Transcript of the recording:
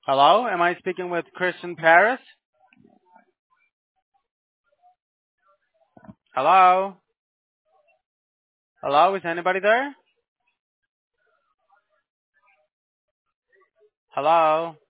Hello, am I speaking with Christian Paris? Hello? Hello, is anybody there? Hello?